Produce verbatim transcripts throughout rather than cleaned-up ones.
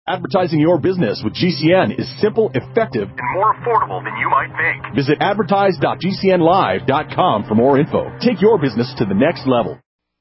Advertising your business with G C N is simple, effective, and more affordable than you might think. Visit advertise dot g c n live dot com for more info. Take your business to the next level.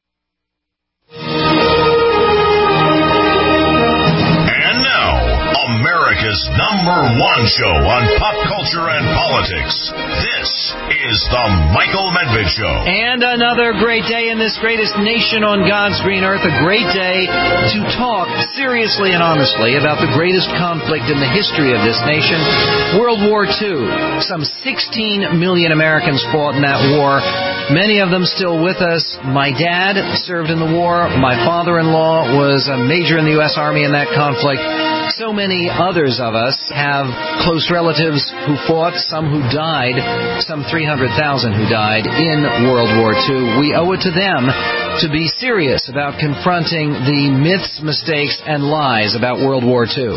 America's number one show on pop culture and politics. This is the Michael Medved Show. And another great day in this greatest nation on God's green earth. A great day to talk seriously and honestly about the greatest conflict in the history of this nation, World War Two. Some sixteen million Americans fought in that war. Many of them still with us. My dad served in the war. My father-in-law was a major in the U S Army in that conflict. So many others of us have close relatives who fought, some who died, some three hundred thousand who died in World War Two. We owe it to them to be serious about confronting the myths, mistakes, and lies about World War Two.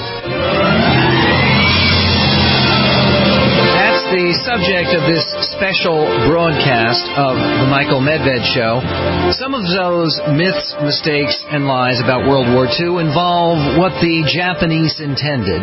That's the subject of this special broadcast of the Michael Medved Show. Some of those myths, mistakes, and lies about World War Two involve what the Japanese intended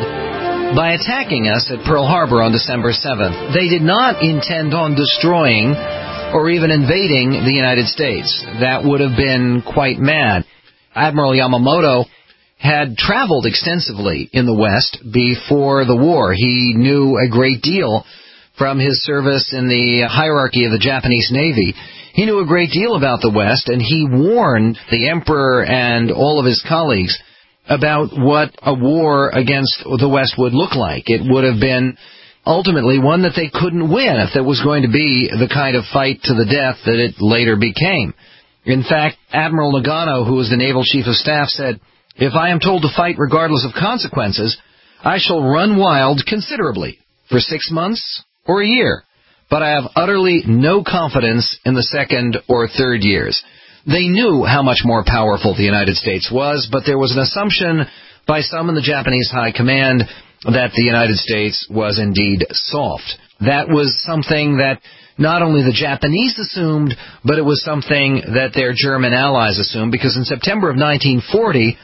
by attacking us at Pearl Harbor on December seventh. They did not intend on destroying or even invading the United States. That would have been quite mad. Admiral Yamamoto had traveled extensively in the West before the war. He knew a great deal from his service in the hierarchy of the Japanese Navy. He knew a great deal about the West, and he warned the Emperor and all of his colleagues about what a war against the West would look like. It would have been ultimately one that they couldn't win if there was going to be the kind of fight to the death that it later became. In fact, Admiral Nagano, who was the Naval Chief of Staff, said, "If I am told to fight regardless of consequences, I shall run wild considerably for six months or a year. But I have utterly no confidence in the second or third years." They knew how much more powerful the United States was, but there was an assumption by some in the Japanese high command that the United States was indeed soft. That was something that not only the Japanese assumed, but it was something that their German allies assumed, because in September of nineteen forty,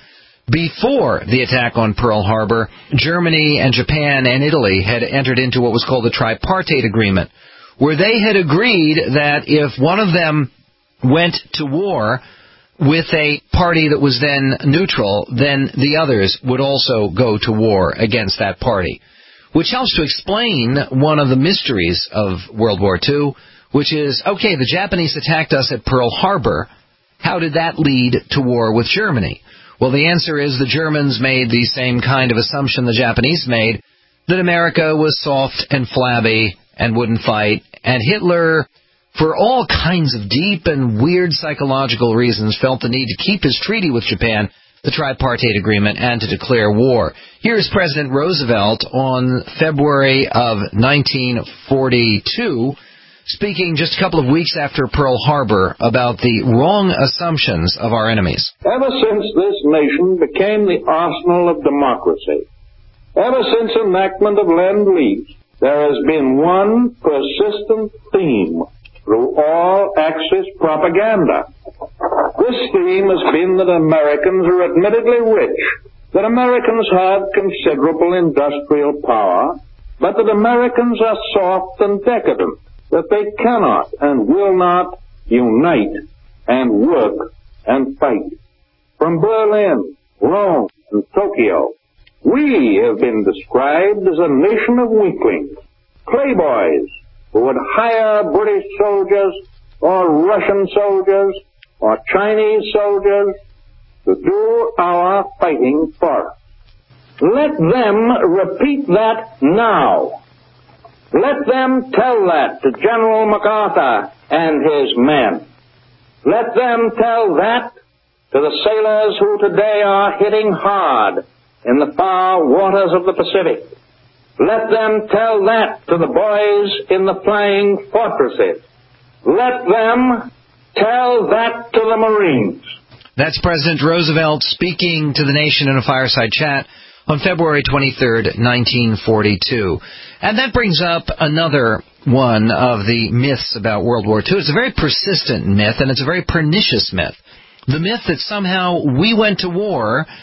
before the attack on Pearl Harbor, Germany and Japan and Italy had entered into what was called the Tripartite Agreement, where they had agreed that if one of them went to war with a party that was then neutral, then the others would also go to war against that party, which helps to explain one of the mysteries of World War Two, which is, okay, the Japanese attacked us at Pearl Harbor. How did that lead to war with Germany? Well, the answer is the Germans made the same kind of assumption the Japanese made, that America was soft and flabby and wouldn't fight, and Hitler, for all kinds of deep and weird psychological reasons, felt the need to keep his treaty with Japan, the Tripartite Agreement, and to declare war. Here's President Roosevelt on February of nineteen forty-two, speaking just a couple of weeks after Pearl Harbor about the wrong assumptions of our enemies. Ever since this nation became the arsenal of democracy, ever since enactment of Lend-Lease, there has been one persistent theme through all Axis propaganda. This theme has been that Americans are admittedly rich, that Americans have considerable industrial power, but that Americans are soft and decadent, that they cannot and will not unite and work and fight. From Berlin, Rome, and Tokyo, we have been described as a nation of weaklings, playboys, who would hire British soldiers or Russian soldiers or Chinese soldiers to do our fighting for us. Let them repeat that now. Let them tell that to General MacArthur and his men. Let them tell that to the sailors who today are hitting hard in the far waters of the Pacific. Let them tell that to the boys in the flying fortresses. Let them tell that to the Marines. That's President Roosevelt speaking to the nation in a fireside chat on February twenty-third, nineteen forty-two. And that brings up another one of the myths about World War Two. It's a very persistent myth, and it's a very pernicious myth. The myth that somehow we went to war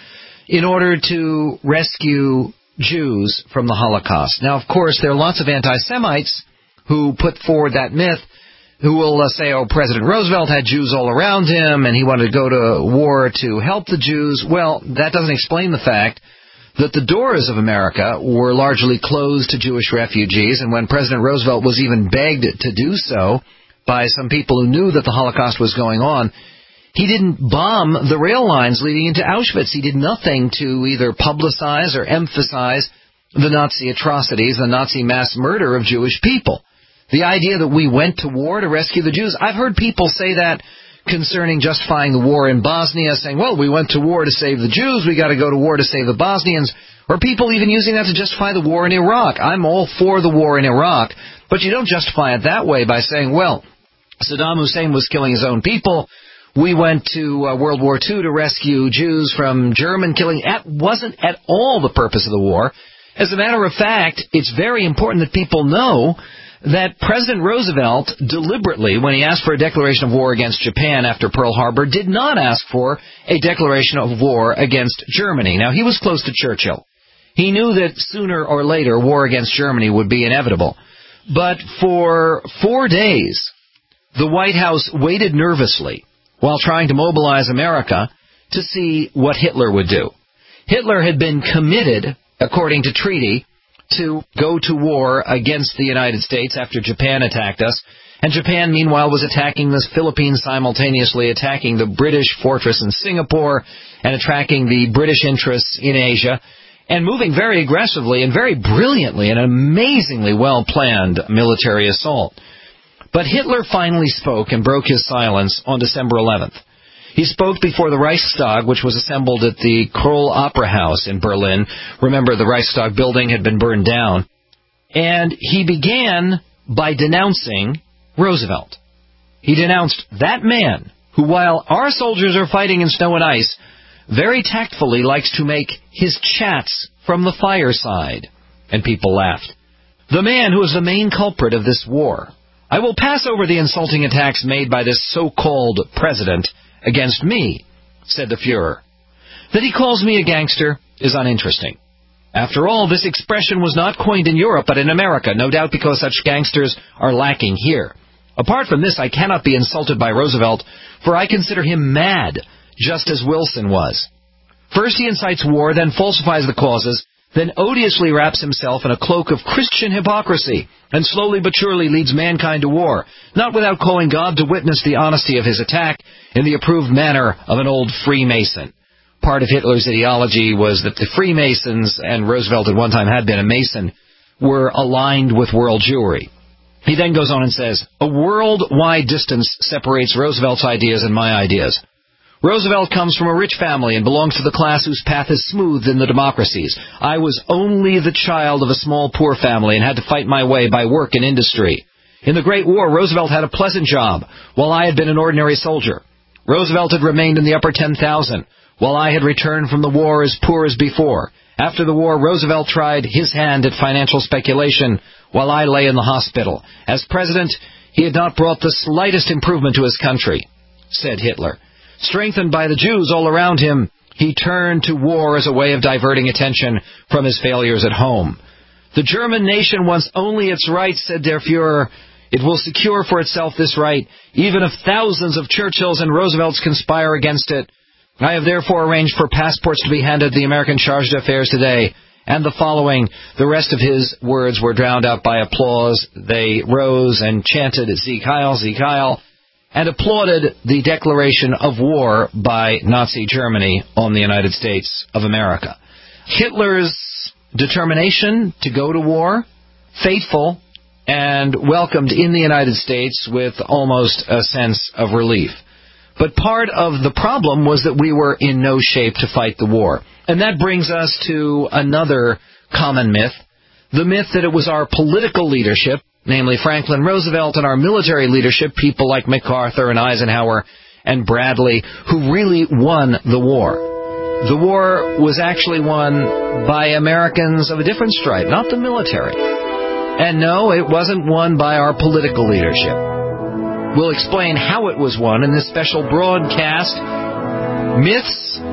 in order to rescue Jews from the Holocaust. Now, of course, there are lots of anti-Semites who put forward that myth, who will uh, say, oh, President Roosevelt had Jews all around him and he wanted to go to war to help the Jews. Well, that doesn't explain the fact that the doors of America were largely closed to Jewish refugees, and when President Roosevelt was even begged to do so by some people who knew that the Holocaust was going on, he didn't bomb the rail lines leading into Auschwitz. He did nothing to either publicize or emphasize the Nazi atrocities, the Nazi mass murder of Jewish people. The idea that we went to war to rescue the Jews, I've heard people say that concerning justifying the war in Bosnia, saying, well, we went to war to save the Jews, we got to go to war to save the Bosnians, or people even using that to justify the war in Iraq. I'm all for the war in Iraq, but you don't justify it that way by saying, well, Saddam Hussein was killing his own people, we went to uh, World War Two to rescue Jews from German killing. That wasn't at all the purpose of the war. As a matter of fact, it's very important that people know that President Roosevelt deliberately, when he asked for a declaration of war against Japan after Pearl Harbor, did not ask for a declaration of war against Germany. Now, he was close to Churchill. He knew that sooner or later war against Germany would be inevitable. But for four days, the White House waited nervously while trying to mobilize America to see what Hitler would do. Hitler had been committed, according to treaty, to go to war against the United States after Japan attacked us, and Japan, meanwhile, was attacking the Philippines, simultaneously attacking the British fortress in Singapore and attacking the British interests in Asia, and moving very aggressively and very brilliantly, an amazingly well-planned military assault. But Hitler finally spoke and broke his silence on December eleventh. He spoke before the Reichstag, which was assembled at the Kroll Opera House in Berlin. Remember, the Reichstag building had been burned down. And he began by denouncing Roosevelt. He denounced that man who, while our soldiers are fighting in snow and ice, very tactfully likes to make his chats from the fireside. And people laughed. The man who is the main culprit of this war. I will pass over the insulting attacks made by this so-called president against me, said the Fuhrer. That he calls me a gangster is uninteresting. After all, this expression was not coined in Europe, but in America, no doubt because such gangsters are lacking here. Apart from this, I cannot be insulted by Roosevelt, for I consider him mad, just as Wilson was. First he incites war, then falsifies the causes, then odiously wraps himself in a cloak of Christian hypocrisy, and slowly but surely leads mankind to war, not without calling God to witness the honesty of his attack in the approved manner of an old Freemason. Part of Hitler's ideology was that the Freemasons, and Roosevelt at one time had been a Mason, were aligned with world Jewry. He then goes on and says, a worldwide distance separates Roosevelt's ideas and my ideas. Roosevelt comes from a rich family and belongs to the class whose path is smoothed in the democracies. I was only the child of a small poor family and had to fight my way by work and industry. In the Great War, Roosevelt had a pleasant job, while I had been an ordinary soldier. Roosevelt had remained in the upper ten thousand, while I had returned from the war as poor as before. After the war, Roosevelt tried his hand at financial speculation, while I lay in the hospital. As president, he had not brought the slightest improvement to his country, said Hitler. Strengthened by the Jews all around him, he turned to war as a way of diverting attention from his failures at home. The German nation wants only its rights, said Der Fuhrer. It will secure for itself this right, even if thousands of Churchills and Roosevelts conspire against it. I have therefore arranged for passports to be handed to the American charge d'affaires today. And the following, the rest of his words were drowned out by applause. They rose and chanted, Sieg Heil, Sieg Heil, and applauded the declaration of war by Nazi Germany on the United States of America. Hitler's determination to go to war, faithful, and welcomed in the United States with almost a sense of relief. But part of the problem was that we were in no shape to fight the war. And that brings us to another common myth, the myth that it was our political leadership, namely Franklin Roosevelt, and our military leadership, people like MacArthur and Eisenhower and Bradley, who really won the war. The war was actually won by Americans of a different stripe, not the military. And no, it wasn't won by our political leadership. We'll explain how it was won in this special broadcast, Myths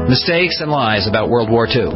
mistakes, and lies about World War Two.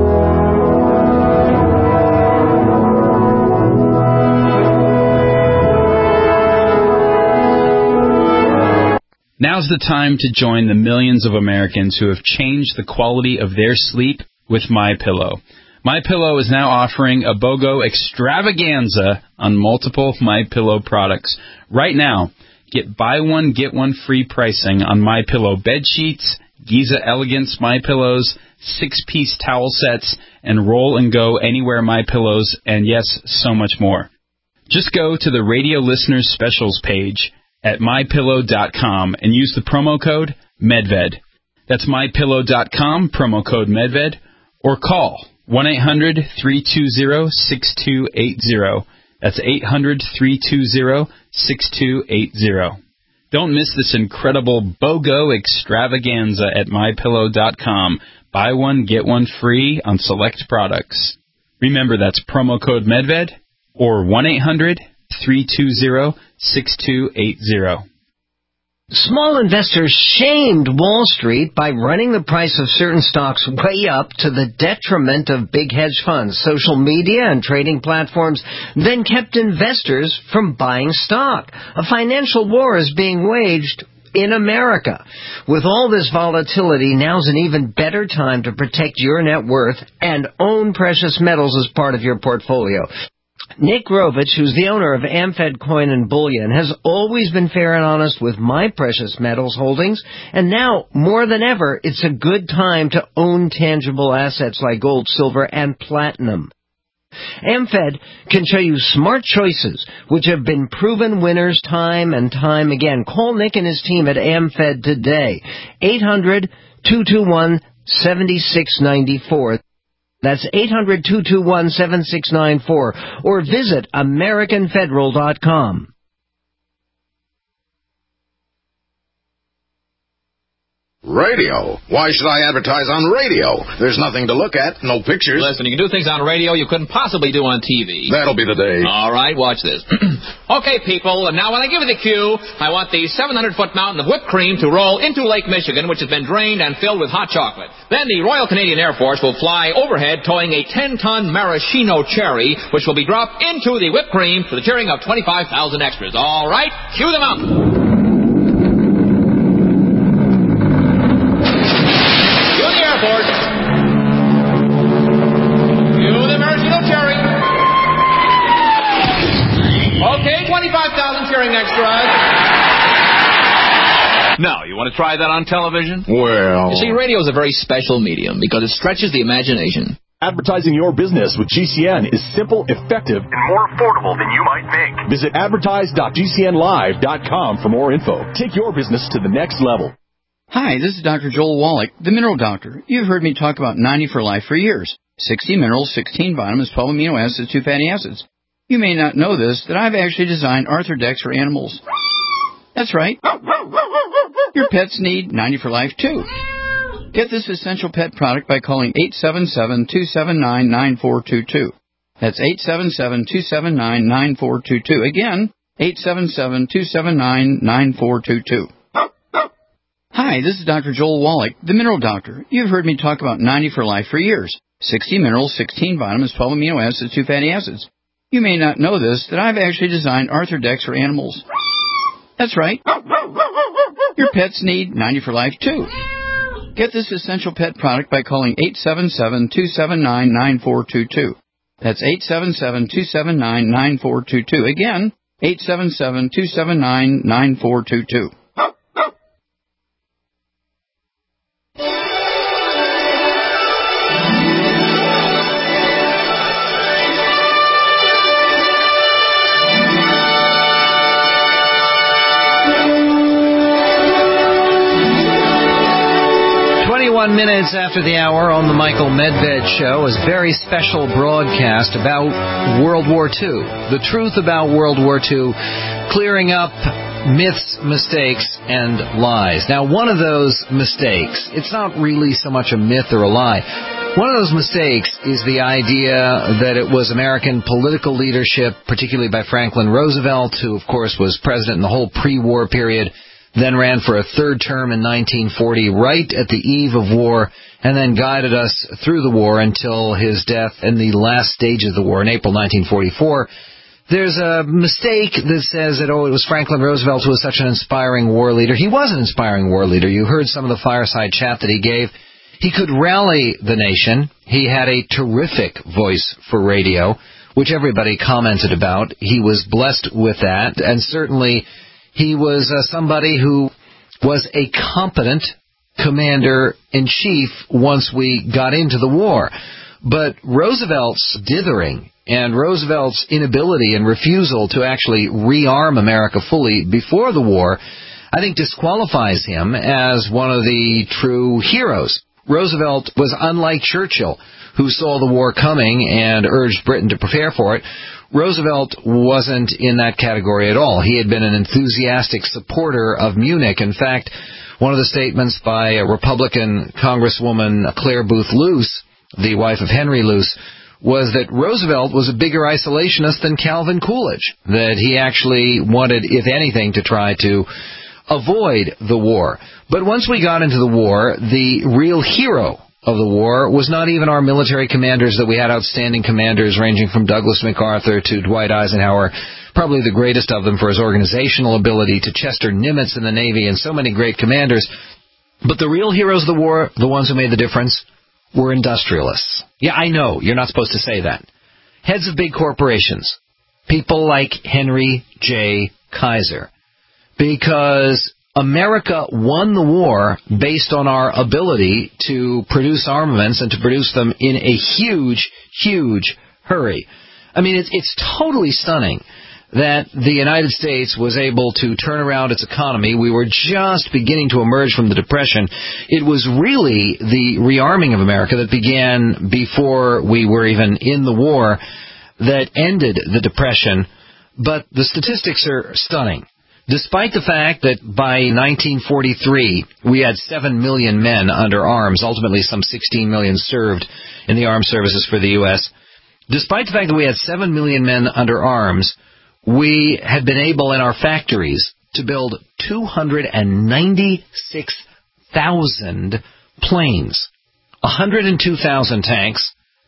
Now's the time to join the millions of Americans who have changed the quality of their sleep with MyPillow. MyPillow is now offering a BOGO extravaganza on multiple MyPillow products. Right now, get buy one, get one free pricing on MyPillow bed sheets, Giza Elegance MyPillows, six-piece towel sets, and Roll and Go Anywhere MyPillows, and yes, so much more. Just go to the Radio Listeners Specials page at my pillow dot com and use the promo code MEDVED. That's my pillow dot com, promo code MEDVED, or call one eight hundred, three two zero, six two eight zero. That's eight hundred, three two zero, six two eight zero. Don't miss this incredible BOGO extravaganza at my pillow dot com. Buy one, get one free on select products. Remember, that's promo code MEDVED or one eight hundred, three two zero, six two eight zero. Small investors shamed Wall Street by running the price of certain stocks way up to the detriment of big hedge funds. Social media and trading platforms then kept investors from buying stock. A financial war is being waged in America. With all this volatility, now's an even better time to protect your net worth and own precious metals as part of your portfolio. Nick Grovich, who's the owner of AmFed Coin and Bullion, has always been fair and honest with my precious metals holdings, and now, more than ever, it's a good time to own tangible assets like gold, silver, and platinum. AmFed can show you smart choices, which have been proven winners time and time again. Call Nick and his team at AmFed today, eight hundred, two two one, seven six nine four. That's eight hundred, two two one, seven six nine four, or visit American Federal dot com. Radio? Why should I advertise on radio? There's nothing to look at, no pictures. Listen, you can do things on radio you couldn't possibly do on T V. That'll be the day. All right, watch this. Okay, people, now when I give you the cue, I want the seven hundred foot mountain of whipped cream to roll into Lake Michigan, which has been drained and filled with hot chocolate. Then the Royal Canadian Air Force will fly overhead towing a ten ton maraschino cherry, which will be dropped into the whipped cream to the cheering of twenty-five thousand extras. All right, cue the mountain. twenty-five thousand cheering extras. Now, you want to try that on television? Well... You see, radio is a very special medium because it stretches the imagination. Advertising your business with G C N is simple, effective, and more affordable than you might think. Visit advertise dot G C N live dot com for more info. Take your business to the next level. Hi, this is Doctor Joel Wallach, the Mineral Doctor. You've heard me talk about ninety for Life for years. sixty minerals, sixteen vitamins, twelve amino acids, two fatty acids. You may not know this, that I've actually designed Arthrodex for animals. That's right. Your pets need ninety for Life, too. Get this essential pet product by calling eight seven seven, two seven nine, nine four two two. That's eight seven seven, two seven nine, nine four two two. Again, eight seven seven, two seven nine, nine four two two. Hi, this is Doctor Joel Wallach, the Mineral Doctor. You've heard me talk about ninety for Life for years. sixty minerals, sixteen vitamins, twelve amino acids, two fatty acids. You may not know this, that I've actually designed Arthrodex for animals. That's right. Your pets need ninety for Life, too. Get this essential pet product by calling eight seven seven, two seven nine, nine four two two. That's eight seven seven, two seven nine, nine four two two. Again, eight seven seven, two seven nine, nine four two two. twenty-one minutes after the hour on the Michael Medved Show is a very special broadcast about World War Two. The truth about World War Two, clearing up myths, mistakes, and lies. Now, one of those mistakes, it's not really so much a myth or a lie. One of those mistakes is the idea that it was American political leadership, particularly by Franklin Roosevelt, who, of course, was president in the whole pre-war period, then ran for a third term in nineteen forty, right at the eve of war, and then guided us through the war until his death in the last stage of the war in April nineteen forty-four. There's a mistake that says that, oh, it was Franklin Roosevelt who was such an inspiring war leader. He was an inspiring war leader. You heard some of the fireside chat that he gave. He could rally the nation. He had a terrific voice for radio, which everybody commented about. He was blessed with that, and certainly he was uh, somebody who was a competent commander-in-chief once we got into the war. But Roosevelt's dithering and Roosevelt's inability and refusal to actually rearm America fully before the war, I think disqualifies him as one of the true heroes. Roosevelt was unlike Churchill, who saw the war coming and urged Britain to prepare for it. Roosevelt wasn't in that category at all. He had been an enthusiastic supporter of Munich. In fact, one of the statements by a Republican Congresswoman Claire Booth Luce, the wife of Henry Luce, was that Roosevelt was a bigger isolationist than Calvin Coolidge, that he actually wanted, if anything, to try to avoid the war. But once we got into the war, the real hero of the war was not even our military commanders. That we had outstanding commanders ranging from Douglas MacArthur to Dwight Eisenhower, probably the greatest of them for his organizational ability, to Chester Nimitz in the Navy, and so many great commanders. But the real heroes of the war, the ones who made the difference, were industrialists. Yeah, I know, you're not supposed to say that. Heads of big corporations. People like Henry J. Kaiser. Because America won the war based on our ability to produce armaments and to produce them in a huge, huge hurry. I mean, it's, it's totally stunning that the United States was able to turn around its economy. We were just beginning to emerge from the Depression. It was really the rearming of America that began before we were even in the war that ended the Depression. But the statistics are stunning. Despite the fact that by nineteen forty-three we had seven million men under arms, ultimately some sixteen million served in the armed services for the U S, despite the fact that we had seven million men under arms, we had been able in our factories to build two hundred ninety-six thousand planes, one hundred two thousand tanks,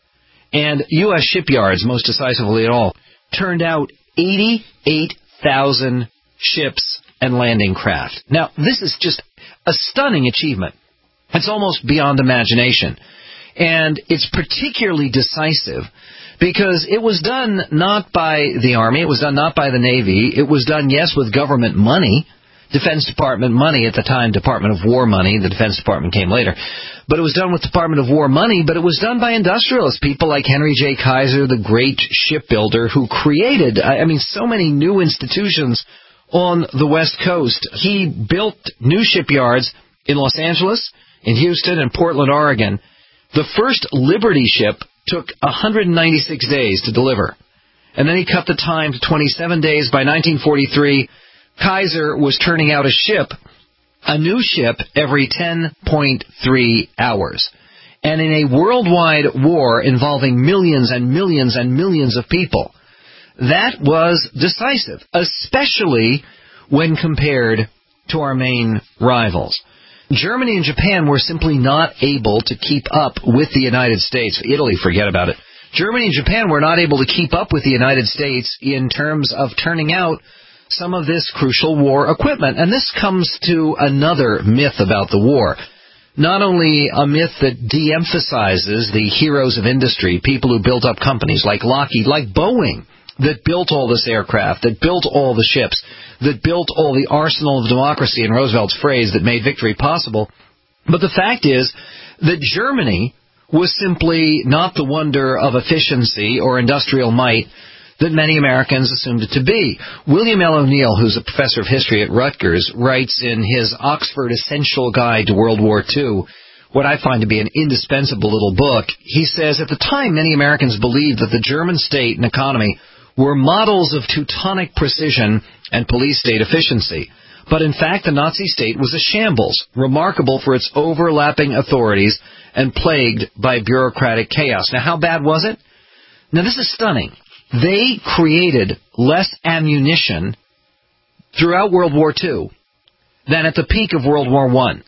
and U S shipyards, most decisively at all, turned out eighty-eight thousand ships and landing craft. Now, this is just a stunning achievement. It's almost beyond imagination. And it's particularly decisive because it was done not by the Army, it was done not by the Navy, it was done, yes, with government money, Defense Department money at the time, Department of War money, the Defense Department came later, but it was done with Department of War money, but it was done by industrialists, people like Henry J. Kaiser, the great shipbuilder who created, I mean, so many new institutions on the West Coast. He built new shipyards in Los Angeles, in Houston, and Portland, Oregon. The first Liberty ship took one hundred ninety-six days to deliver. And then he cut the time to twenty-seven days. By nineteen forty-three, Kaiser was turning out a ship, a new ship, every ten point three hours. And in a worldwide war involving millions and millions and millions of people, that was decisive, especially when compared to our main rivals. Germany and Japan were simply not able to keep up with the United States. Italy, forget about it. Germany and Japan were not able to keep up with the United States in terms of turning out some of this crucial war equipment. And this comes to another myth about the war. Not only a myth that de-emphasizes the heroes of industry, people who built up companies like Lockheed, like Boeing, that built all this aircraft, that built all the ships, that built all the arsenal of democracy, in Roosevelt's phrase, that made victory possible. But the fact is that Germany was simply not the wonder of efficiency or industrial might that many Americans assumed it to be. William L. O'Neill, who's a professor of history at Rutgers, writes in his Oxford Essential Guide to World War Two, what I find to be an indispensable little book. He says, at the time, many Americans believed that the German state and economy were models of Teutonic precision and police state efficiency. But in fact, the Nazi state was a shambles, remarkable for its overlapping authorities and plagued by bureaucratic chaos. Now, how bad was it? Now, this is stunning. They created less ammunition throughout World War Two than at the peak of World War One.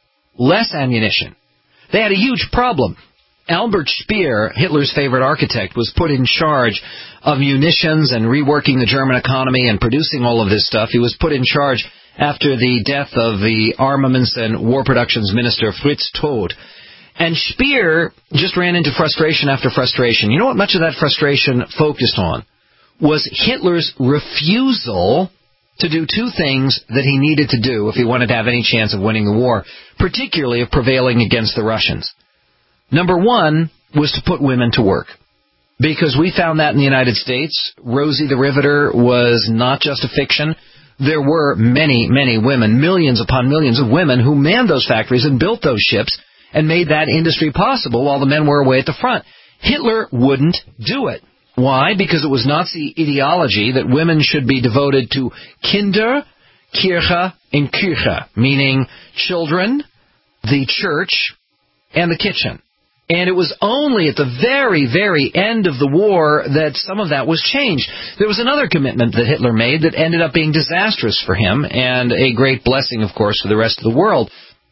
Less ammunition. They had a huge problem. Albert Speer, Hitler's favorite architect, was put in charge of munitions and reworking the German economy and producing all of this stuff. He was put in charge after the death of the Armaments and War Productions Minister Fritz Todt. And Speer just ran into frustration after frustration. You know what much of that frustration focused on? Was Hitler's refusal to do two things that he needed to do if he wanted to have any chance of winning the war, particularly of prevailing against the Russians. Number one was to put women to work. Because we found that in the United States, Rosie the Riveter was not just a fiction. There were many, many women, millions upon millions of women who manned those factories and built those ships and made that industry possible while the men were away at the front. Hitler wouldn't do it. Why? Because it was Nazi ideology that women should be devoted to Kinder, Kirche, and Küche, meaning children, the church, and the kitchen. And it was only at the very, very end of the war that some of that was changed. There was another commitment that Hitler made that ended up being disastrous for him and a great blessing, of course, for the rest of the world.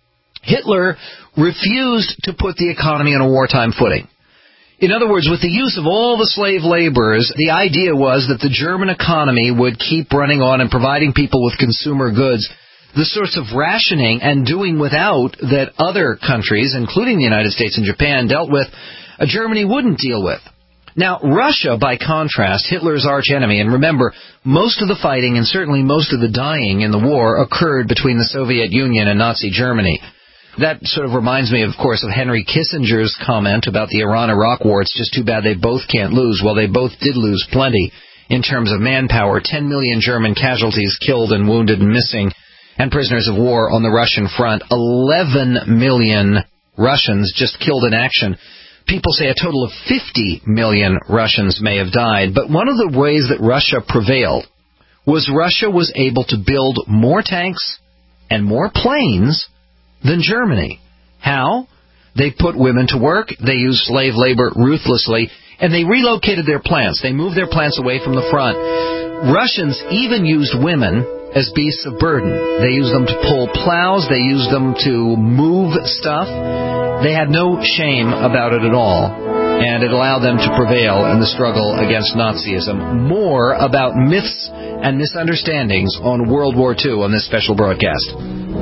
Hitler refused to put the economy on a wartime footing. In other words, with the use of all the slave laborers, the idea was that the German economy would keep running on and providing people with consumer goods, the sorts of rationing and doing without that other countries, including the United States and Japan, dealt with, uh, Germany wouldn't deal with. Now, Russia, by contrast, Hitler's archenemy, and remember, most of the fighting and certainly most of the dying in the war occurred between the Soviet Union and Nazi Germany. That sort of reminds me, of course, of Henry Kissinger's comment about the Iran-Iraq war. It's just too bad they both can't lose. Well, they both did lose plenty in terms of manpower. Ten million German casualties killed and wounded and missing, and prisoners of war on the Russian front. Eleven million Russians just killed in action. People say a total of fifty million Russians may have died. But one of the ways that Russia prevailed was Russia was able to build more tanks and more planes than Germany. How? They put women to work, they used slave labor ruthlessly, and they relocated their plants. They moved their plants away from the front. Russians even used women as beasts of burden. They used them to pull plows, they used them to move stuff. They had no shame about it at all, and it allowed them to prevail in the struggle against Nazism. More about myths and misunderstandings on World War Two on this special broadcast.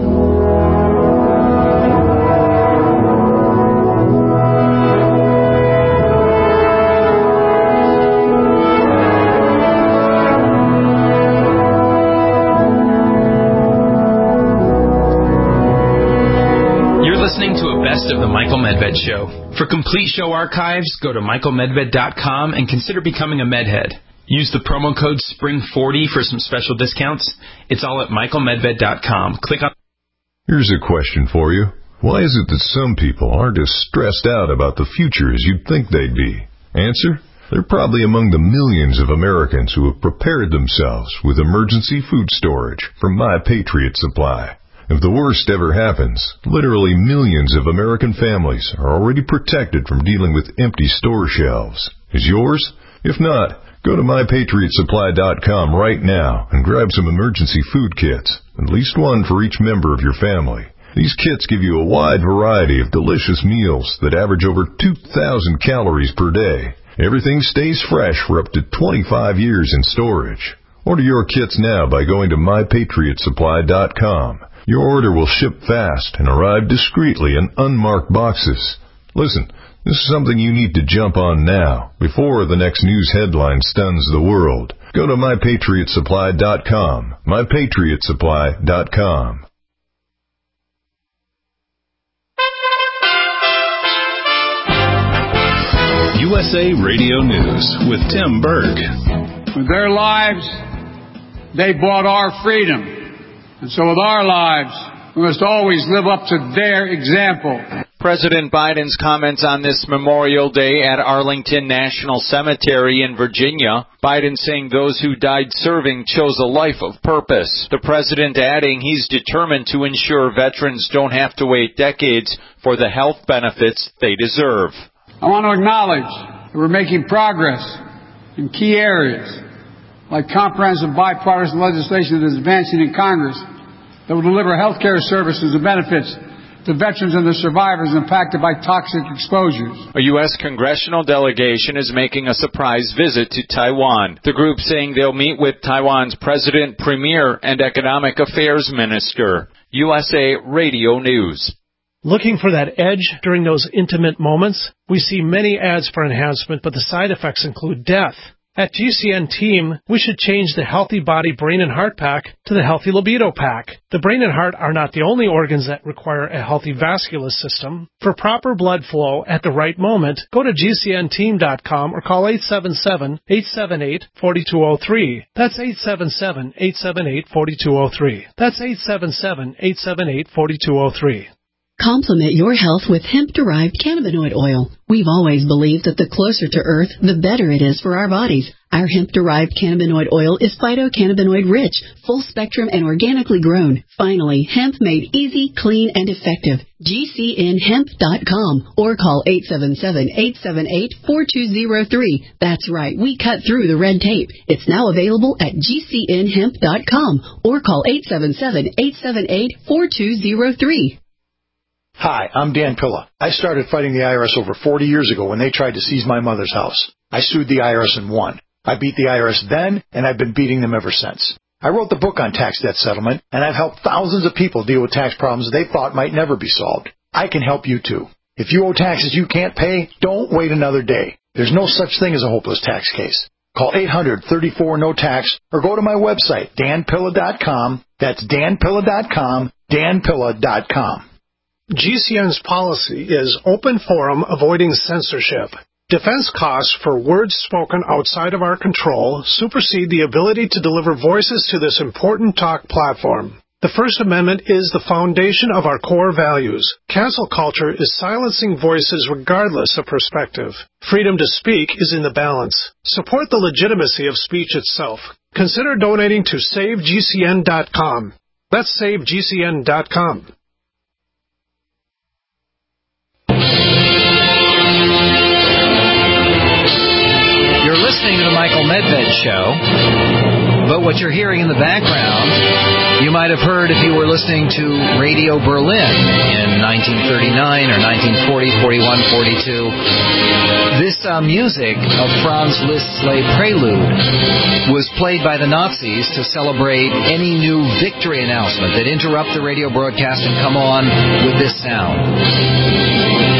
Of the Michael Medved Show. For complete show archives, go to michael medved dot com and consider becoming a Medhead. Use the promo code spring forty for some special discounts. It's all at michael medved dot com. Click on... Here's a question for you. Why is it that some people aren't as stressed out about the future as you'd think they'd be? Answer? They're probably among the millions of Americans who have prepared themselves with emergency food storage from My Patriot Supply. If the worst ever happens, literally millions of American families are already protected from dealing with empty store shelves. Is yours? If not, go to my patriot supply dot com right now and grab some emergency food kits, at least one for each member of your family. These kits give you a wide variety of delicious meals that average over two thousand calories per day. Everything stays fresh for up to twenty-five years in storage. Order your kits now by going to my patriot supply dot com. Your order will ship fast and arrive discreetly in unmarked boxes. Listen, this is something you need to jump on now, before the next news headline stuns the world. Go to my patriot supply dot com. my patriot supply dot com. U S A Radio News with Tim Berg. With their lives, they bought our freedom. And so with our lives, we must always live up to their example. President Biden's comments on this Memorial Day at Arlington National Cemetery in Virginia. Biden saying those who died serving chose a life of purpose. The president adding he's determined to ensure veterans don't have to wait decades for the health benefits they deserve. I want to acknowledge that we're making progress in key areas, like comprehensive bipartisan legislation that is advancing in Congress that will deliver health care services and benefits to veterans and the survivors impacted by toxic exposures. A U S congressional delegation is making a surprise visit to Taiwan. The group saying they'll meet with Taiwan's president, premier, and economic affairs minister. U S A Radio News. Looking for that edge during those intimate moments? We see many ads for enhancement, but the side effects include death. At G C N Team, we should change the Healthy Body Brain and Heart Pack to the Healthy Libido Pack. The brain and heart are not the only organs that require a healthy vascular system. For proper blood flow at the right moment, go to G C N team dot com or call eight seven seven, eight seven eight, four two zero three. That's eight seven seven, eight seven eight, four two zero three. That's eight seven seven, eight seven eight, four two zero three. Complement your health with hemp-derived cannabinoid oil. We've always believed that the closer to Earth, the better it is for our bodies. Our hemp-derived cannabinoid oil is phytocannabinoid-rich, full-spectrum, and organically grown. Finally, hemp made easy, clean, and effective. G C N hemp dot com or call eight seven seven, eight seven eight, four two zero three. That's right, we cut through the red tape. It's now available at G C N hemp dot com or call eight seven seven, eight seven eight, four two zero three. Hi, I'm Dan Pilla. I started fighting the I R S over forty years ago when they tried to seize my mother's house. I sued the I R S and won. I beat the I R S then, and I've been beating them ever since. I wrote the book on tax debt settlement, and I've helped thousands of people deal with tax problems they thought might never be solved. I can help you too. If you owe taxes you can't pay, don't wait another day. There's no such thing as a hopeless tax case. Call eight hundred, thirty-four, no tax or go to my website, dan pilla dot com. That's dan pilla dot com, dan pilla dot com. G C N's policy is open forum avoiding censorship. Defense costs for words spoken outside of our control supersede the ability to deliver voices to this important talk platform. The First Amendment is the foundation of our core values. Cancel culture is silencing voices regardless of perspective. Freedom to speak is in the balance. Support the legitimacy of speech itself. Consider donating to save G C N dot com. That's save G C N dot com. You're listening to the Michael Medved Show, but what you're hearing in the background, you might have heard if you were listening to Radio Berlin in nineteen thirty-nine or nineteen forty, forty-one, forty-two. This uh, music of Franz Liszt's Les Prelude was played by the Nazis to celebrate any new victory announcement. They'd interrupt the radio broadcast and come on with this sound.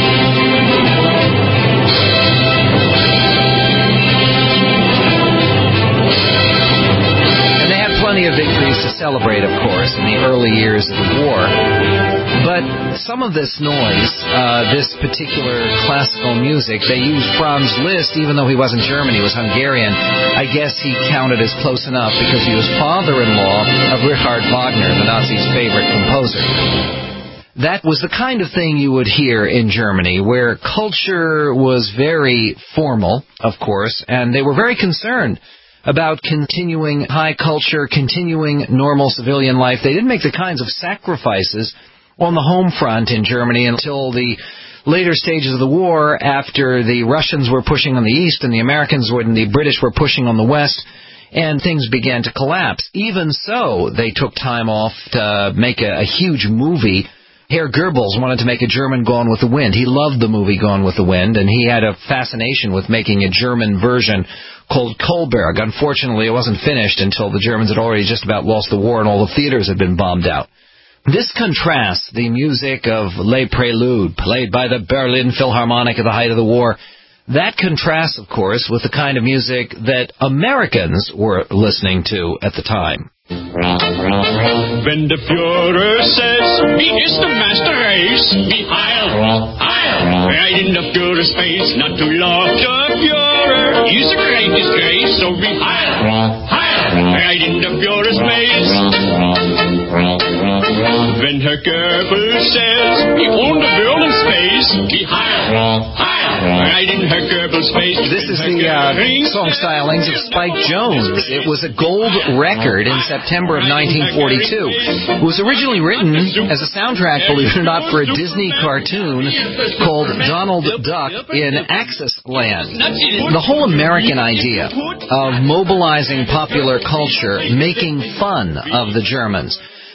Plenty of victories to celebrate, of course, in the early years of the war. But some of this noise, uh, this particular classical music, they used Franz Liszt, even though he wasn't German, he was Hungarian. I guess he counted as close enough because he was father-in-law of Richard Wagner, the Nazis' favorite composer. That was the kind of thing you would hear in Germany, where culture was very formal, of course, and they were very concerned about continuing high culture, continuing normal civilian life. They didn't make the kinds of sacrifices on the home front in Germany until the later stages of the war, after the Russians were pushing on the east and the Americans and the British were pushing on the west, and things began to collapse. Even so, they took time off to make a, a huge movie. Herr Goebbels wanted to make a German Gone with the Wind. He loved the movie Gone with the Wind, and he had a fascination with making a German version called Kohlberg. Unfortunately, it wasn't finished until the Germans had already just about lost the war and all the theaters had been bombed out. This contrasts the music of Les Prelude, played by the Berlin Philharmonic at the height of the war. That contrasts, of course, with the kind of music that Americans were listening to at the time. When the Führer says he is the master race, be Heil, Heil, right in the Führer's face, not to love the Führer. He's a great disgrace, so be Heil, Heil, right in the Führer's face. When Herr Goebbels says he owned the world in space, be Heil, Heil, right in Herr Goebbels' face. This is the uh, song stylings of Spike Jones. It was a gold record in September of nineteen forty-two. It was originally written as a soundtrack, believe it or not, for a Disney cartoon called Donald Duck in Axis Land. The whole American idea of mobilizing popular culture, making fun of the Germans,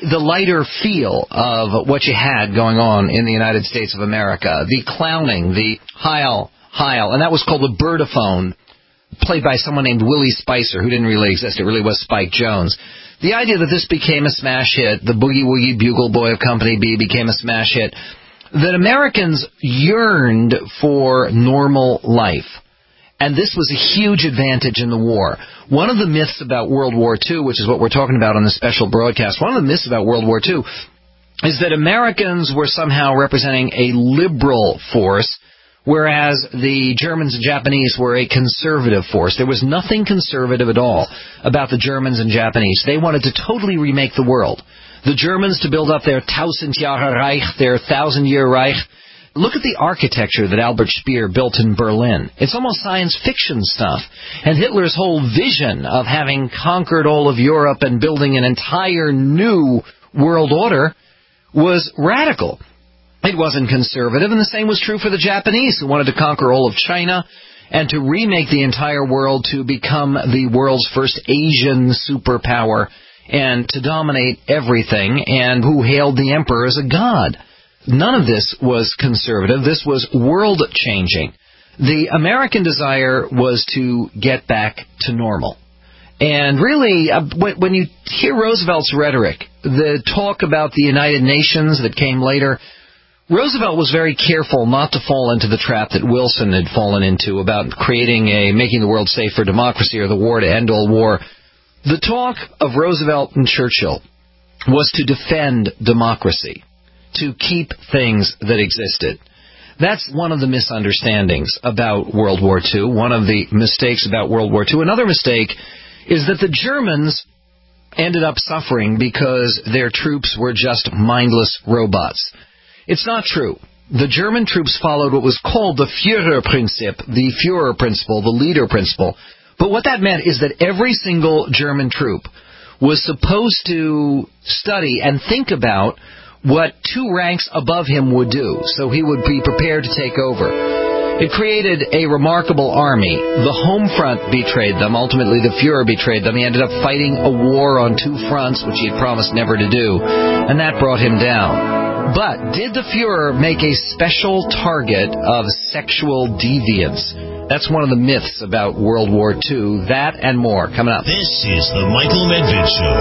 the lighter feel of what you had going on in the United States of America. The clowning, the Heil, Heil, and that was called the birdophone, played by someone named Willie Spicer, who didn't really exist. It really was Spike Jones. The idea that this became a smash hit, the Boogie Woogie Bugle Boy of Company B became a smash hit, that Americans yearned for normal life. And this was a huge advantage in the war. One of the myths about World War Two, which is what we're talking about on this special broadcast, one of the myths about World War Two is that Americans were somehow representing a liberal force, whereas the Germans and Japanese were a conservative force. There was nothing conservative at all about the Germans and Japanese. They wanted to totally remake the world. The Germans to build up their Tausend Jahre Reich, their thousand-year Reich. Look at the architecture that Albert Speer built in Berlin. It's almost science fiction stuff. And Hitler's whole vision of having conquered all of Europe and building an entire new world order was radical. It wasn't conservative, and the same was true for the Japanese, who wanted to conquer all of China and to remake the entire world to become the world's first Asian superpower and to dominate everything, and who hailed the emperor as a god. None of this was conservative. This was world-changing. The American desire was to get back to normal. And really, uh, when you hear Roosevelt's rhetoric, the talk about the United Nations that came later, Roosevelt was very careful not to fall into the trap that Wilson had fallen into about creating a, making the world safe for democracy or the war to end all war. The talk of Roosevelt and Churchill was to defend democracy, to keep things that existed. That's one of the misunderstandings about World War Two, one of the mistakes about World War Two. Another mistake is that the Germans ended up suffering because their troops were just mindless robots. It's not true. The German troops followed what was called the Führerprinzip, the Führer principle, the leader principle. But what that meant is that every single German troop was supposed to study and think about what two ranks above him would do, so he would be prepared to take over. It created a remarkable army. The home front betrayed them. Ultimately, the Führer betrayed them. He ended up fighting a war on two fronts, which he had promised never to do, and that brought him down. But did the Führer make a special target of sexual deviance? That's one of the myths about World War Two. That and more coming up. This is the Michael Medved Show.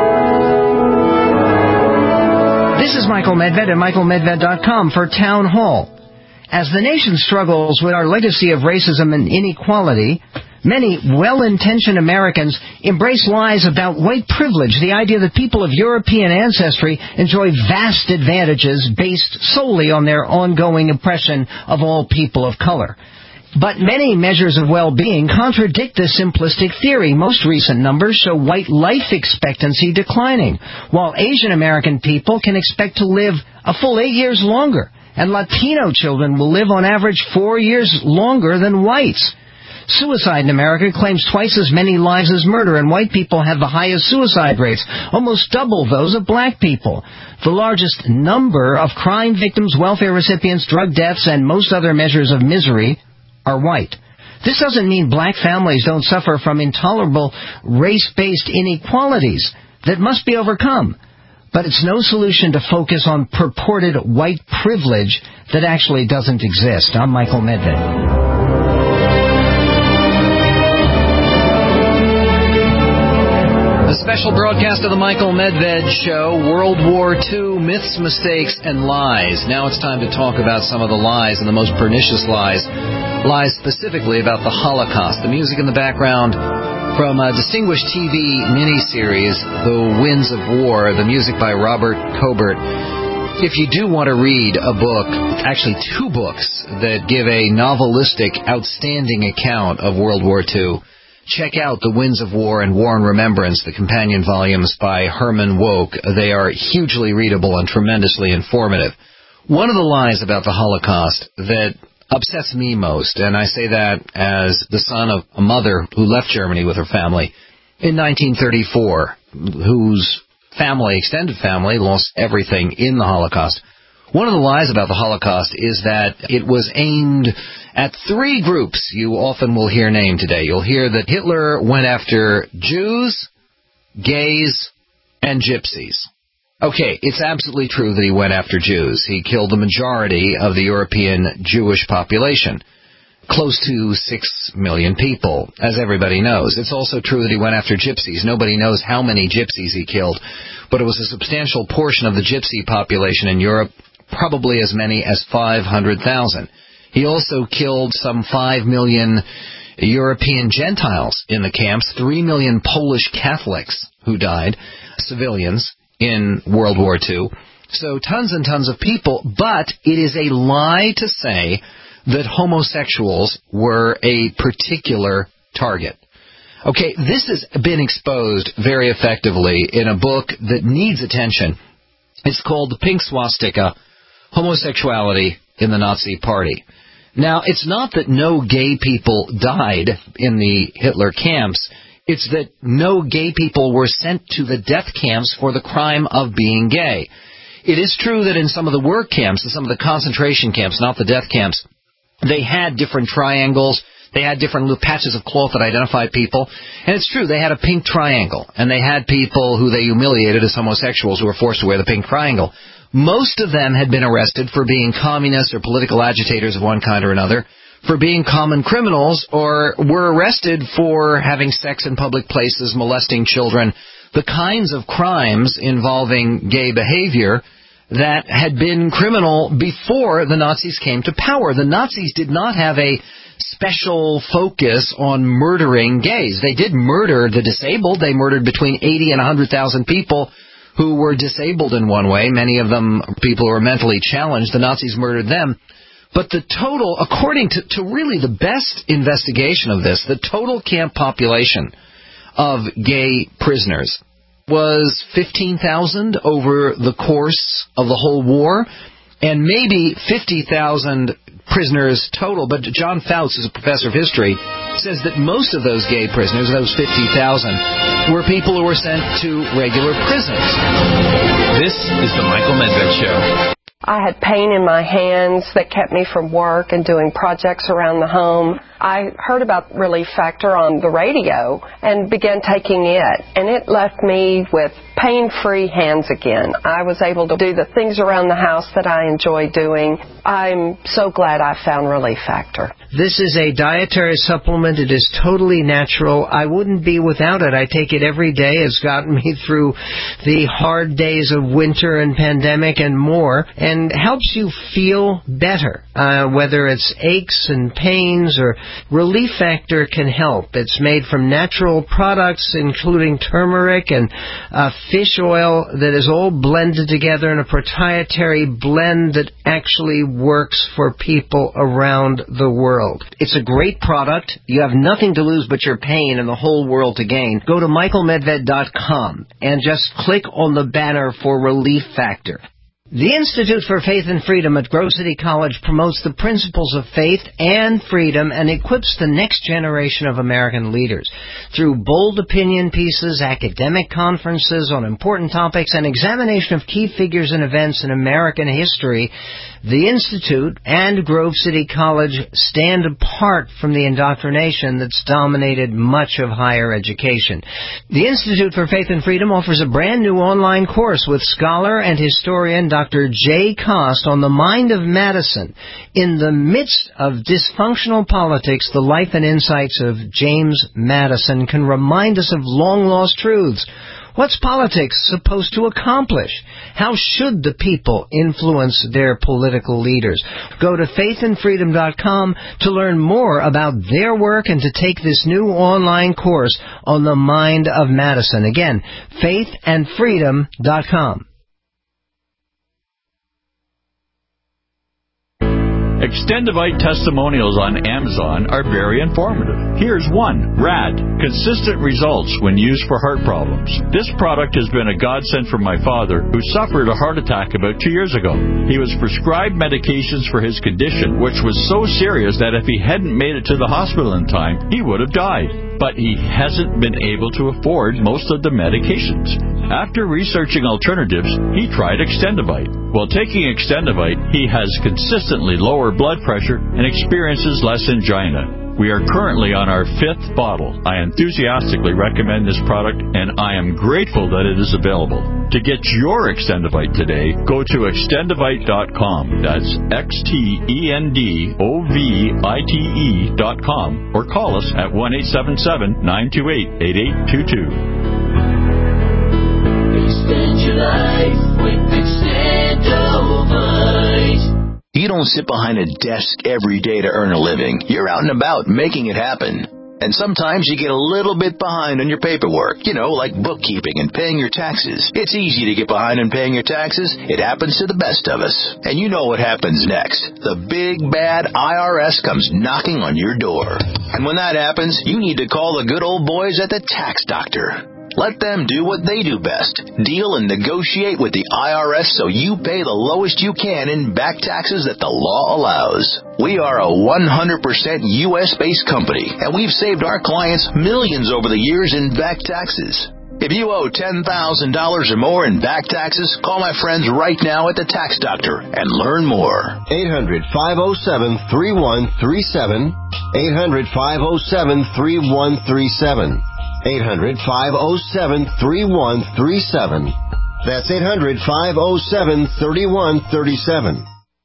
This is Michael Medved at Michael Medved dot com for Town Hall. As the nation struggles with our legacy of racism and inequality, many well-intentioned Americans embrace lies about white privilege, the idea that people of European ancestry enjoy vast advantages based solely on their ongoing oppression of all people of color. But many measures of well-being contradict this simplistic theory. Most recent numbers show white life expectancy declining, while Asian American people can expect to live a full eight years longer, and Latino children will live on average four years longer than whites. Suicide in America claims twice as many lives as murder, and white people have the highest suicide rates, almost double those of black people. The largest number of crime victims, welfare recipients, drug deaths, and most other measures of misery are white. This doesn't mean black families don't suffer from intolerable race-based inequalities that must be overcome. But it's no solution to focus on purported white privilege that actually doesn't exist. I'm Michael Medved. The special broadcast of the Michael Medved Show, World War Two, Myths, Mistakes, and Lies. Now it's time to talk about some of the lies and the most pernicious lies. Lies specifically about the Holocaust. The music in the background from a distinguished T V miniseries, The Winds of War, the music by Robert Cobert. If you do want to read a book, actually two books, that give a novelistic, outstanding account of World War Two, check out The Winds of War and War and Remembrance, the companion volumes by Herman Wouk. They are hugely readable and tremendously informative. One of the lies about the Holocaust that upsets me most, and I say that as the son of a mother who left Germany with her family in nineteen thirty-four, whose family, extended family, lost everything in the Holocaust. One of the lies about the Holocaust is that it was aimed at three groups you often will hear named today. You'll hear that Hitler went after Jews, gays, and gypsies. Okay, it's absolutely true that he went after Jews. He killed the majority of the European Jewish population, close to six million people, as everybody knows. It's also true that he went after gypsies. Nobody knows how many gypsies he killed, but it was a substantial portion of the gypsy population in Europe, probably as many as five hundred thousand. He also killed some five million European Gentiles in the camps, three million Polish Catholics who died, civilians, in World War Two. So tons and tons of people, but it is a lie to say that homosexuals were a particular target. Okay, this has been exposed very effectively in a book that needs attention. It's called The Pink Swastika, Homosexuality in the Nazi Party. Now, it's not that no gay people died in the Hitler camps. It's that no gay people were sent to the death camps for the crime of being gay. It is true that in some of the work camps, in some of the concentration camps, not the death camps, they had different triangles. They had different little patches of cloth that identified people. And it's true, they had a pink triangle. And they had people who they humiliated as homosexuals who were forced to wear the pink triangle. Most of them had been arrested for being communists or political agitators of one kind or another, for being common criminals, or were arrested for having sex in public places, molesting children, the kinds of crimes involving gay behavior that had been criminal before the Nazis came to power. The Nazis did not have a special focus on murdering gays. They did murder the disabled. They murdered between eighty and one hundred thousand people who were disabled in one way. Many of them people who were mentally challenged. The Nazis murdered them. But the total, according to, to really the best investigation of this, the total camp population of gay prisoners was fifteen thousand over the course of the whole war, and maybe fifty thousand prisoners total. But John Fouts, who's a professor of history, says that most of those gay prisoners, those fifty thousand, were people who were sent to regular prisons. This is the Michael Medved Show. I had pain in my hands that kept me from work and doing projects around the home. I heard about Relief Factor on the radio and began taking it, and it left me with pain-free hands again. I was able to do the things around the house that I enjoy doing. I'm so glad I found Relief Factor. This is a dietary supplement. It is totally natural. I wouldn't be without it. I take it every day. It's gotten me through the hard days of winter and pandemic and more, and helps you feel better, uh, whether it's aches and pains or Relief Factor can help. It's made from natural products, including turmeric and uh, fish oil that is all blended together in a proprietary blend that actually works for people around the world. It's a great product. You have nothing to lose but your pain and the whole world to gain. Go to michael medved dot com and just click on the banner for Relief Factor. The Institute for Faith and Freedom at Grove City College promotes the principles of faith and freedom and equips the next generation of American leaders. Through bold opinion pieces, academic conferences on important topics, and examination of key figures and events in American history, the Institute and Grove City College stand apart from the indoctrination that's dominated much of higher education. The Institute for Faith and Freedom offers a brand new online course with scholar and historian Doctor Jay Cost on the mind of Madison. In the midst of dysfunctional politics, the life and insights of James Madison can remind us of long-lost truths. What's politics supposed to accomplish? How should the people influence their political leaders? Go to faith and freedom dot com to learn more about their work and to take this new online course on the mind of Madison. Again, faith and freedom dot com. Extendivite testimonials on Amazon are very informative. Here's one. Rad. Consistent results when used for heart problems. This product has been a godsend for my father, who suffered a heart attack about two years ago. He was prescribed medications for his condition, which was so serious that if he hadn't made it to the hospital in time, he would have died. But he hasn't been able to afford most of the medications. After researching alternatives, he tried Extendivite. While taking Extendivite, he has consistently lower blood pressure and experiences less angina. We are currently on our fifth bottle. I enthusiastically recommend this product, and I am grateful that it is available. To get your Extendivite today, go to extendivite dot com. That's X T E N D O V I T E dot com, or call us at one eight seven seven, nine two eight, eight eight two two. Extend your life with Extendivite. You don't sit behind a desk every day to earn a living. You're out and about making it happen. And sometimes you get a little bit behind on your paperwork, you know, like bookkeeping and paying your taxes. It's easy to get behind on paying your taxes. It happens to the best of us. And you know what happens next. The big, bad I R S comes knocking on your door. And when that happens, you need to call the good old boys at the Tax Doctor. Let them do what they do best. Deal and negotiate with the I R S so you pay the lowest you can in back taxes that the law allows. We are a one hundred percent U S-based company, and we've saved our clients millions over the years in back taxes. If you owe ten thousand dollars or more in back taxes, call my friends right now at the Tax Doctor and learn more. eight hundred, five oh seven, three one three seven. eight hundred, five oh seven, three one three seven. eight hundred, five oh seven, three one three seven. That's eight hundred, five oh seven, three one three seven.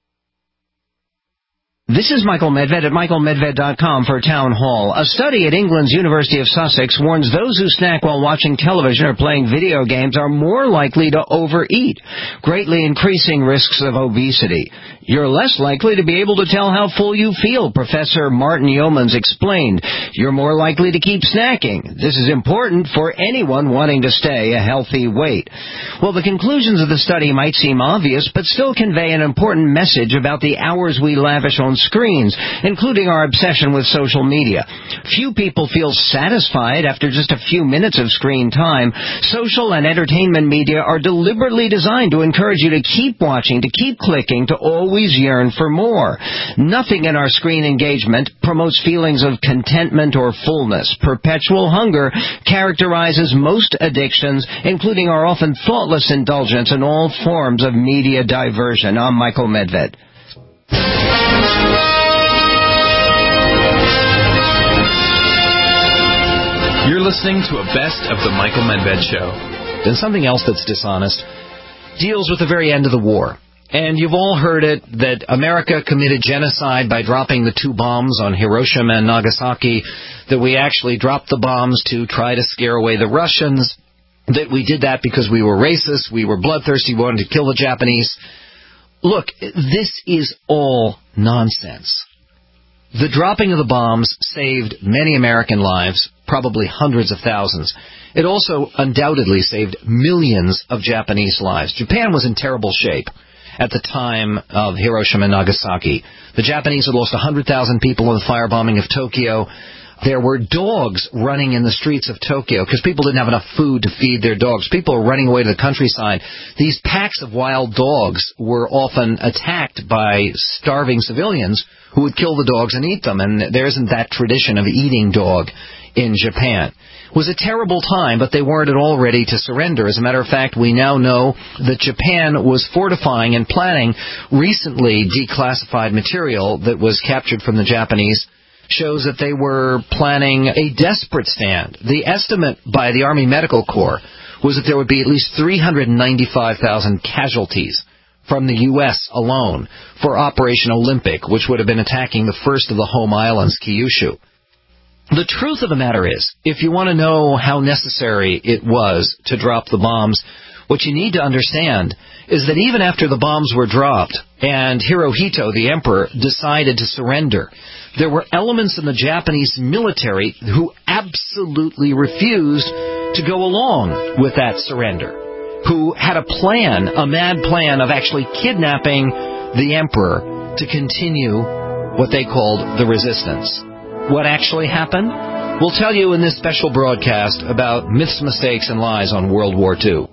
This is Michael Medved at michael medved dot com for Town Hall. A study at England's University of Sussex warns those who snack while watching television or playing video games are more likely to overeat, greatly increasing risks of obesity. You're less likely to be able to tell how full you feel, Professor Martin Yeomans explained. You're more likely to keep snacking. This is important for anyone wanting to stay a healthy weight. Well, the conclusions of the study might seem obvious, but still convey an important message about the hours we lavish on screens, including our obsession with social media. Few people feel satisfied after just a few minutes of screen time. Social and entertainment media are deliberately designed to encourage you to keep watching, to keep clicking, to always yearn for more. Nothing in our screen engagement promotes feelings of contentment or fullness. Perpetual hunger characterizes most addictions, including our often thoughtless indulgence in all forms of media diversion. I'm Michael Medved. You're listening to a best of the Michael Medved Show. Then something else that's dishonest deals with the very end of the war. And you've all heard it, that America committed genocide by dropping the two bombs on Hiroshima and Nagasaki, that we actually dropped the bombs to try to scare away the Russians, that we did that because we were racist, we were bloodthirsty, we wanted to kill the Japanese. Look, this is all nonsense. The dropping of the bombs saved many American lives, probably hundreds of thousands. It also undoubtedly saved millions of Japanese lives. Japan was in terrible shape at the time of Hiroshima and Nagasaki. The Japanese had lost one hundred thousand people in the firebombing of Tokyo. There were dogs running in the streets of Tokyo because people didn't have enough food to feed their dogs. People were running away to the countryside. These packs of wild dogs were often attacked by starving civilians who would kill the dogs and eat them, and there isn't that tradition of eating dog in Japan. It was a terrible time, but they weren't at all ready to surrender. As a matter of fact, we now know that Japan was fortifying and planning. Recently declassified material that was captured from the Japanese shows that they were planning a desperate stand. The estimate by the Army Medical Corps was that there would be at least three hundred ninety-five thousand casualties from the U S alone for Operation Olympic, which would have been attacking the first of the home islands, Kyushu. The truth of the matter is, if you want to know how necessary it was to drop the bombs, what you need to understand is that even after the bombs were dropped and Hirohito, the emperor, decided to surrender, there were elements in the Japanese military who absolutely refused to go along with that surrender, who had a plan, a mad plan of actually kidnapping the emperor to continue what they called the resistance. What actually happened? We'll tell you in this special broadcast about myths, mistakes, and lies on World War Two.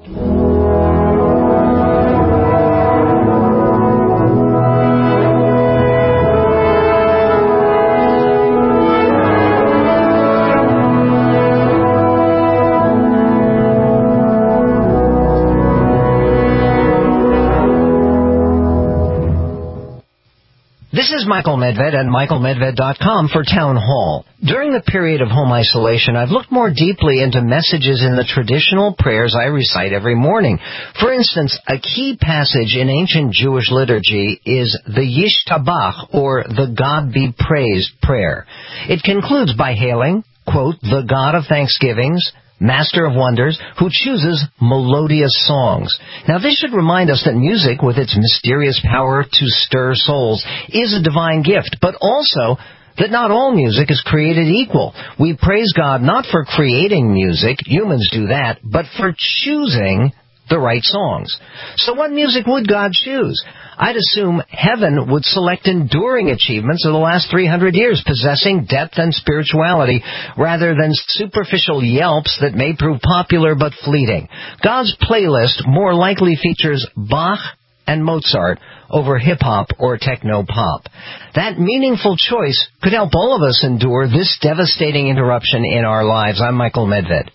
This Here's Michael Medved at michael medved dot com for Town Hall. During the period of home isolation, I've looked more deeply into messages in the traditional prayers I recite every morning. For instance, a key passage in ancient Jewish liturgy is the Yishtabach, or the God be praised prayer. It concludes by hailing, quote, the God of thanksgivings, Master of wonders, who chooses melodious songs. Now, this should remind us that music, with its mysterious power to stir souls, is a divine gift, but also that not all music is created equal. We praise God not for creating music, humans do that, but for choosing the right songs. So what music would God choose? I'd assume heaven would select enduring achievements of the last three hundred years, possessing depth and spirituality, rather than superficial yelps that may prove popular but fleeting. God's playlist more likely features Bach and Mozart over hip-hop or techno-pop. That meaningful choice could help all of us endure this devastating interruption in our lives. I'm Michael Medved.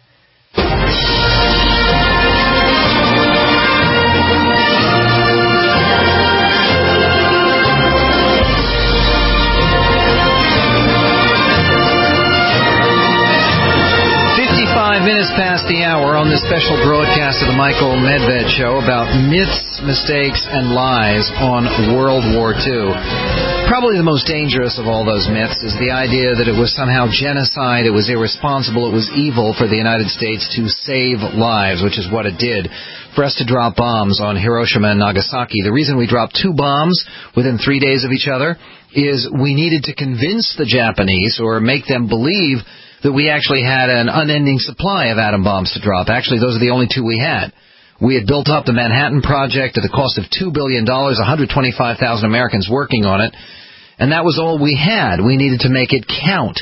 Minutes past the hour on this special broadcast of the Michael Medved Show about myths, mistakes, and lies on World War Two. Probably the most dangerous of all those myths is the idea that it was somehow genocide, it was irresponsible, it was evil for the United States to save lives, which is what it did for us to drop bombs on Hiroshima and Nagasaki. The reason we dropped two bombs within three days of each other is we needed to convince the Japanese or make them believe that we actually had an unending supply of atom bombs to drop. Actually, those are the only two we had. We had built up the Manhattan Project at the cost of two billion dollars, one hundred twenty-five thousand Americans working on it, and that was all we had. We needed to make it count.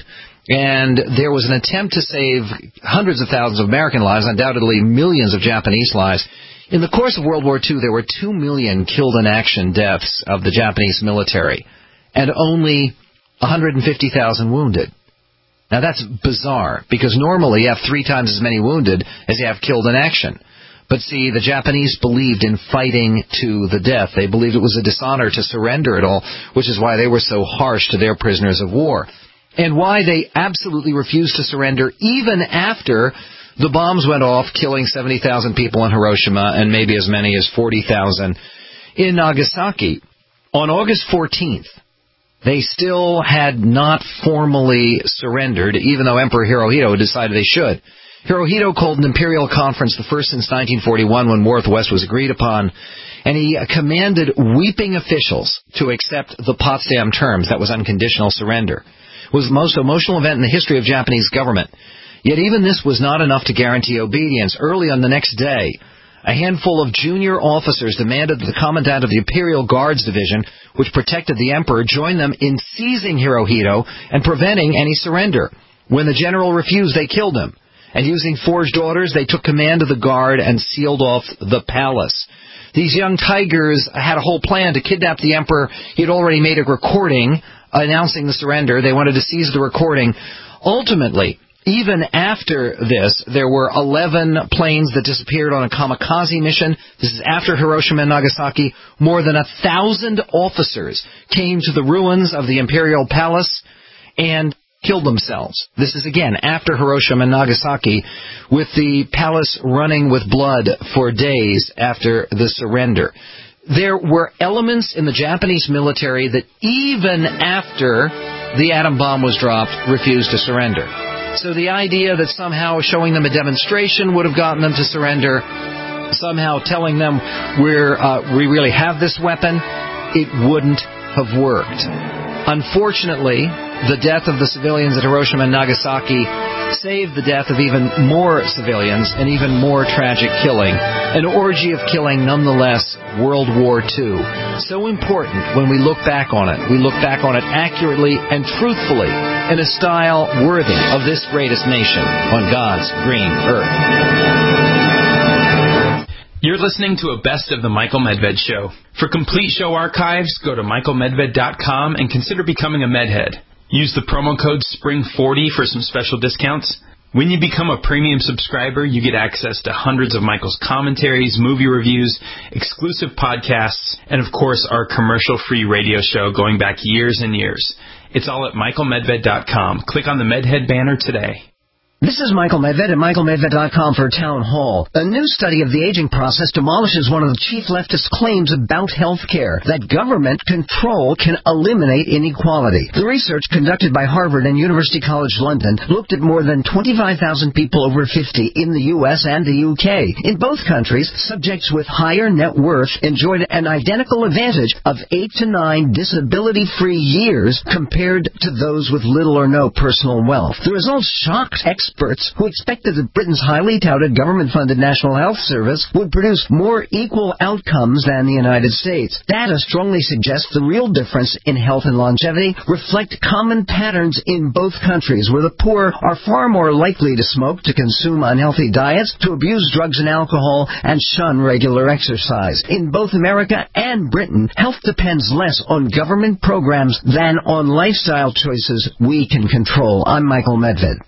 And there was an attempt to save hundreds of thousands of American lives, undoubtedly millions of Japanese lives. In the course of World War Two, there were two million killed in action deaths of the Japanese military, and only one hundred fifty thousand wounded. Now, that's bizarre, because normally you have three times as many wounded as you have killed in action. But see, the Japanese believed in fighting to the death. They believed it was a dishonor to surrender at all, which is why they were so harsh to their prisoners of war. And why they absolutely refused to surrender even after the bombs went off, killing seventy thousand people in Hiroshima and maybe as many as forty thousand in Nagasaki. On August fourteenth, they still had not formally surrendered, even though Emperor Hirohito decided they should. Hirohito called an imperial conference, the first since nineteen forty-one, when War with West was agreed upon, and he commanded weeping officials to accept the Potsdam terms. That was unconditional surrender. It was the most emotional event in the history of Japanese government. Yet even this was not enough to guarantee obedience. Early on the next day, a handful of junior officers demanded that the commandant of the Imperial Guards Division, which protected the emperor, join them in seizing Hirohito and preventing any surrender. When the general refused, they killed him. And using forged orders, they took command of the guard and sealed off the palace. These young tigers had a whole plan to kidnap the emperor. He had already made a recording announcing the surrender. They wanted to seize the recording. Ultimately, even after this, there were eleven planes that disappeared on a kamikaze mission. This is after Hiroshima and Nagasaki. More than a thousand officers came to the ruins of the Imperial Palace and killed themselves. This is again after Hiroshima and Nagasaki, with the palace running with blood for days after the surrender. There were elements in the Japanese military that even after the atom bomb was dropped, refused to surrender. So the idea that somehow showing them a demonstration would have gotten them to surrender, somehow telling them we're, uh, we really have this weapon, it wouldn't have worked. Unfortunately, the death of the civilians at Hiroshima and Nagasaki saved the death of even more civilians and even more tragic killing. An orgy of killing, nonetheless, World War Two. So important when we look back on it. We look back on it accurately and truthfully in a style worthy of this greatest nation on God's green earth. You're listening to a Best of the Michael Medved Show. For complete show archives, go to michael medved dot com and consider becoming a Medhead. Use the promo code spring forty for some special discounts. When you become a premium subscriber, you get access to hundreds of Michael's commentaries, movie reviews, exclusive podcasts, and of course our commercial-free radio show going back years and years. It's all at michael medved dot com. Click on the MedHead banner today. This is Michael Medved at michael medved dot com for Town Hall. A new study of the aging process demolishes one of the chief leftist claims about health care, that government control can eliminate inequality. The research conducted by Harvard and University College London looked at more than twenty-five thousand people over fifty in the U S and the U K. In both countries, subjects with higher net worth enjoyed an identical advantage of eight to nine disability-free years compared to those with little or no personal wealth. The results shocked experts Experts who expected that Britain's highly touted government-funded National Health Service would produce more equal outcomes than the United States. Data strongly suggests the real difference in health and longevity reflect common patterns in both countries, where the poor are far more likely to smoke, to consume unhealthy diets, to abuse drugs and alcohol, and shun regular exercise. In both America and Britain, health depends less on government programs than on lifestyle choices we can control. I'm Michael Medved.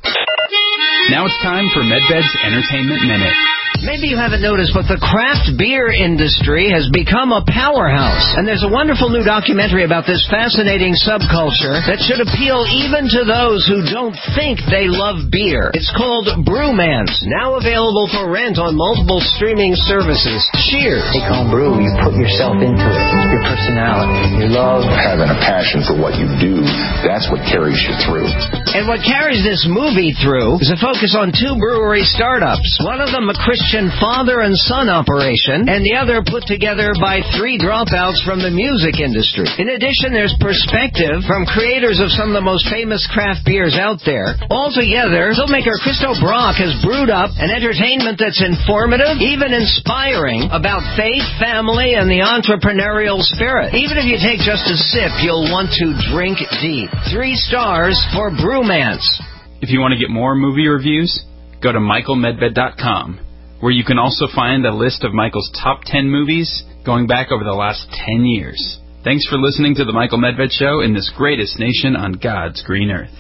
Now it's time for Medved's Entertainment Minute. Maybe you haven't noticed, but the craft beer industry has become a powerhouse. And there's a wonderful new documentary about this fascinating subculture that should appeal even to those who don't think they love beer. It's called Brewmance, now available for rent on multiple streaming services. Cheers. Take home brew, you put yourself into it. Your personality, your love. Having a passion for what you do, that's what carries you through. And what carries this movie through is a focus on two brewery startups. One of them a Christian father and son operation, and the other put together by three dropouts from the music industry. In addition, there's perspective from creators of some of the most famous craft beers out there. Altogether, filmmaker Christo Brock has brewed up an entertainment that's informative, even inspiring, about faith, family, and the entrepreneurial spirit. Even if you take just a sip, you'll want to drink deep. Three stars for Brewmance. If you want to get more movie reviews, go to michael medved dot com, where you can also find a list of Michael's top ten movies going back over the last ten years. Thanks for listening to The Michael Medved Show in this greatest nation on God's green earth.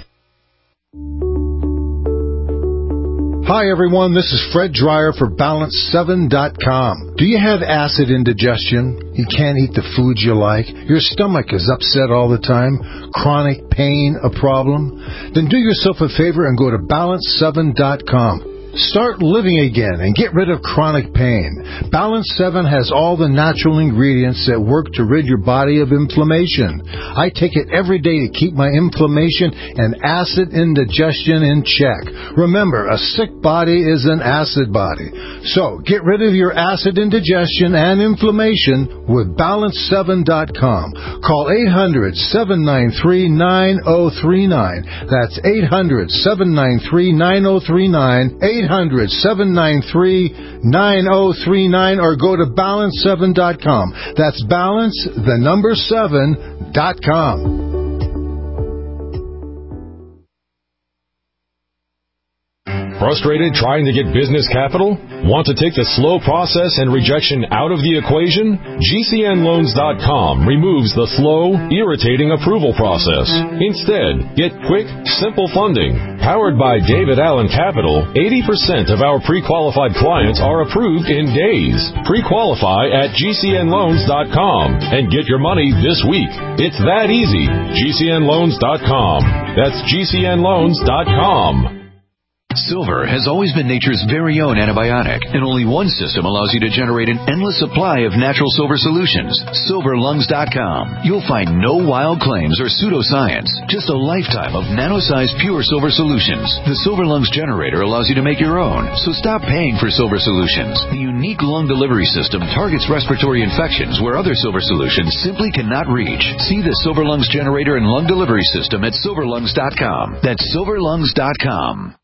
Hi everyone, this is Fred Dreyer for balance seven dot com. Do you have acid indigestion? You can't eat the foods you like? Your stomach is upset all the time? Chronic pain a problem? Then do yourself a favor and go to balance seven dot com. Start living again and get rid of chronic pain. Balance seven has all the natural ingredients that work to rid your body of inflammation. I take it every day to keep my inflammation and acid indigestion in check. Remember, a sick body is an acid body. So, get rid of your acid indigestion and inflammation with balance seven dot com. Call eight hundred, seven nine three, nine oh three nine. That's eight hundred, seven nine three, nine oh three nine. eight hundred, seven nine three, nine oh three nine, or go to balance seven dot com. That's balance, the number seven, dot com. Frustrated trying to get business capital? Want to take the slow process and rejection out of the equation? G C N loans dot com removes the slow, irritating approval process. Instead, get quick, simple funding. Powered by David Allen Capital, eighty percent of our pre-qualified clients are approved in days. Pre-qualify at G C N loans dot com and get your money this week. It's that easy. G C N loans dot com. That's G C N loans dot com. Silver has always been nature's very own antibiotic, and only one system allows you to generate an endless supply of natural silver solutions. silver lungs dot com. You'll find no wild claims or pseudoscience, just a lifetime of nano-sized pure silver solutions. The Silver Lungs generator allows you to make your own, so stop paying for silver solutions. The unique lung delivery system targets respiratory infections where other silver solutions simply cannot reach. See the Silver Lungs generator and lung delivery system at silver lungs dot com. That's silver lungs dot com.